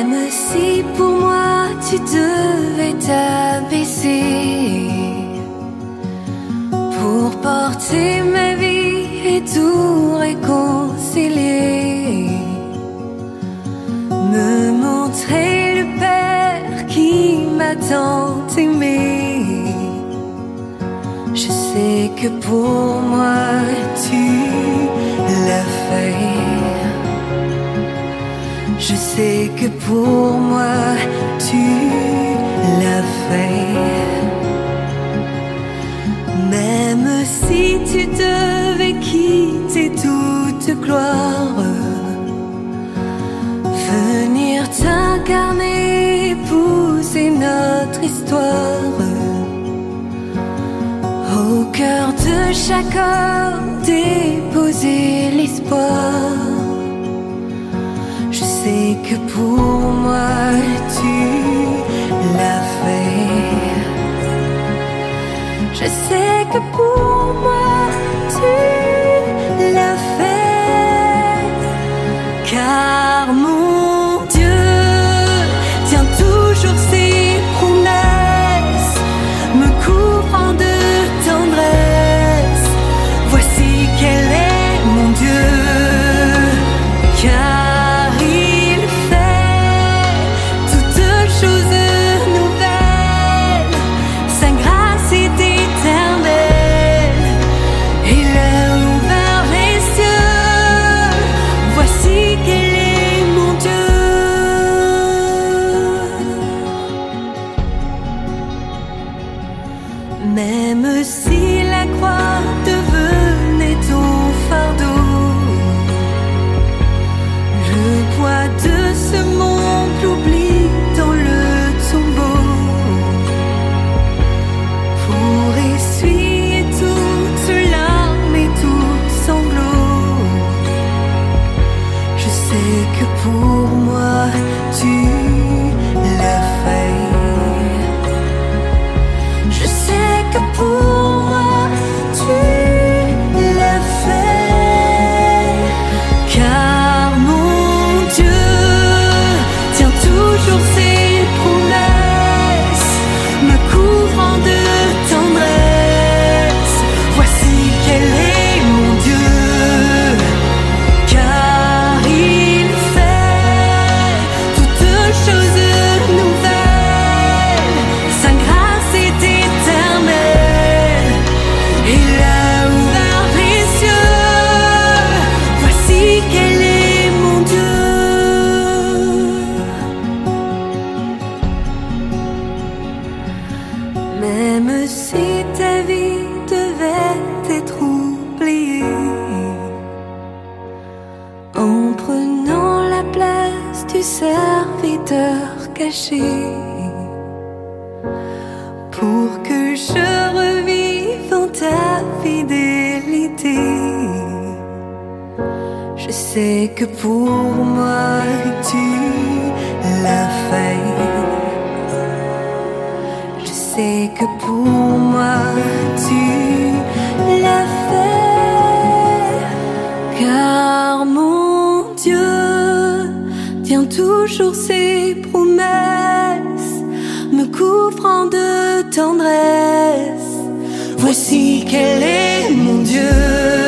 Même si pour moi tu devais t'abaisser pour porter ma vie et tout réconcilier, me montrer le Père qui m'a tant aimé. Je sais que pour moi tu l'as fait. Je sais que pour moi tu l'as fait. Même si tu devais quitter toute gloire, venir t'incarner, épouser notre histoire, au cœur de chaque homme déposer l'espoir. Je sais que pour moi tu l'as fait. Je sais que pour moi tu l'as fait, car mon Dieu tient toujours ses promesses, me couvrant de tendresse. Voici quel est mon Dieu, car il fait toutes choses nouvelles. Sa grâce est éternelle, il a ouvert les cieux. Voici quel est mon Dieu. Même si la croix devenait ton fardeau, le poids de ce monde l'oublie dans le tombeau, pour essuyer toutes larmes et tout sanglot. Je sais que pour moi tu l'as fait. Je sais que pour moi tu l'as fait, car mon Dieu tient toujours ses promesses, me couvrant de tendresse. Voici quel est mon Dieu, car il fait toutes choses nouvelles. Sa grâce est éternelle, il a ouvert les cieux. Voici quel est mon Dieu. Même si ta vie devait être oubliée, en prenant la place du serviteur caché, pour que je revive en ta fidélité. Je sais que pour moi tu l'as fait. Je sais que pour moi tu l'as fait, car mon Dieu tient toujours ses promesses, me couvrant de tendresse. Voici quel est mon Dieu.